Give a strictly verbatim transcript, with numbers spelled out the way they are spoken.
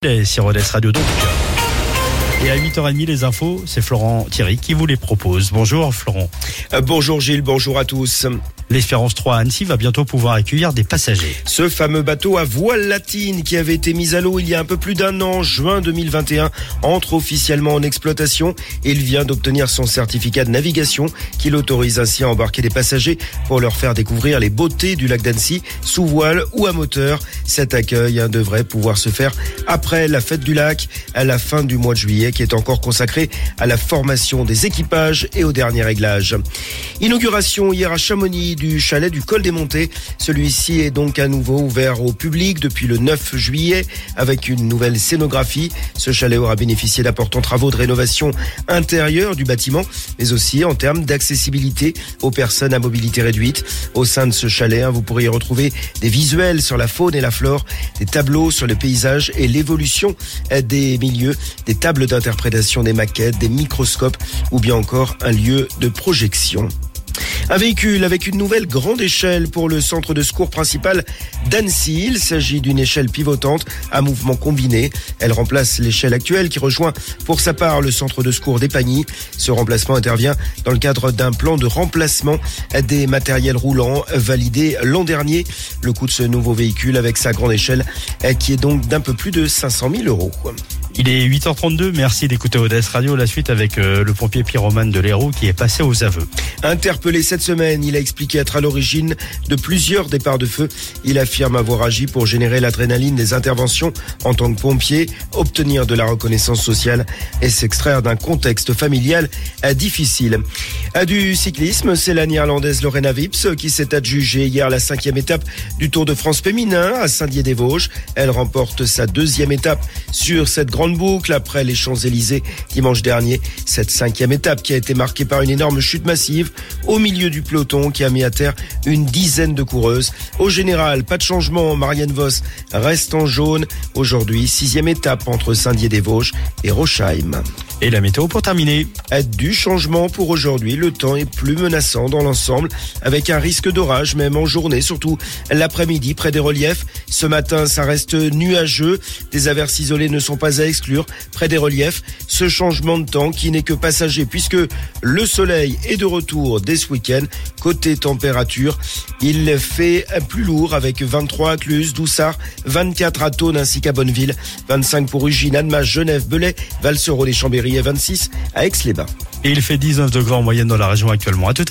sur Rodez Radio donc. Et à huit heures trente, les infos, c'est Florent Thierry qui vous les propose. Bonjour Florent. Euh, bonjour Gilles, bonjour à tous. L'Espérance trois à Annecy va bientôt pouvoir accueillir des passagers. Ce fameux bateau à voile latine qui avait été mis à l'eau il y a un peu plus d'un an, juin deux mille vingt et un, entre officiellement en exploitation. Il vient d'obtenir son certificat de navigation qui l'autorise ainsi à embarquer des passagers pour leur faire découvrir les beautés du lac d'Annecy sous voile ou à moteur. Cet accueil hein, devrait pouvoir se faire après la fête du lac à la fin du mois de juillet qui est encore consacré à la formation des équipages et au dernier réglage. Inauguration hier à Chamonix du chalet du Col des Montées. Celui-ci est donc à nouveau ouvert au public depuis le neuf juillet avec une nouvelle scénographie. Ce chalet aura bénéficié d'importants travaux de rénovation intérieure du bâtiment, mais aussi en termes d'accessibilité aux personnes à mobilité réduite. Au sein de ce chalet, hein, vous pourrez y retrouver des visuels sur la faune et la flore, des tableaux sur les paysages et l'évolution des milieux, des tables d'interprétation des maquettes, des microscopes ou bien encore un lieu de projection. Un véhicule avec une nouvelle grande échelle pour le centre de secours principal d'Annecy. Il s'agit d'une échelle pivotante à mouvement combiné. Elle remplace l'échelle actuelle qui rejoint pour sa part le centre de secours d'Épagny. Ce remplacement intervient dans le cadre d'un plan de remplacement des matériels roulants validé l'an dernier. Le coût de ce nouveau véhicule avec sa grande échelle qui est donc d'un peu plus de cinq cent mille euros. Il est huit heures trente-deux, merci d'écouter Rodez Radio. La suite avec euh, le pompier pyromane de l'Hérault qui est passé aux aveux. Interpellé cette semaine, il a expliqué être à l'origine de plusieurs départs de feu. Il affirme avoir agi pour générer l'adrénaline des interventions en tant que pompier, obtenir de la reconnaissance sociale et s'extraire d'un contexte familial difficile. Du cyclisme, c'est la néerlandaise Lorena Wips qui s'est adjugée hier la cinquième étape du Tour de France féminin à Saint-Dié-des-Vosges. Elle remporte sa deuxième étape sur cette grande boucle après les Champs-Élysées dimanche dernier. Cette cinquième étape qui a été marquée par une énorme chute massive au milieu du peloton qui a mis à terre une dizaine de coureuses. Au général, pas de changement. Marianne Vos reste en jaune. Aujourd'hui, sixième étape entre Saint-Dié-des-Vosges et Rochheim. Et la météo pour terminer. Du changement pour aujourd'hui. Le temps est plus menaçant dans l'ensemble avec un risque d'orage même en journée, surtout l'après-midi près des reliefs. Ce matin, ça reste nuageux. Des averses isolées ne sont pas à exclure près des reliefs. Ce changement de temps qui n'est que passager puisque le soleil est de retour dès ce week-end. Côté température, il fait plus lourd avec vingt-trois à Cluse, Doussard, vingt-quatre à Thônes ainsi qu'à Bonneville, vingt-cinq pour Ugine, Annemasse, Genève, Belay, Valserot, les Chambéry et vingt-six à Aix-les-Bains. Et il fait dix-neuf degrés en moyenne dans la région actuellement. À tout à l'heure.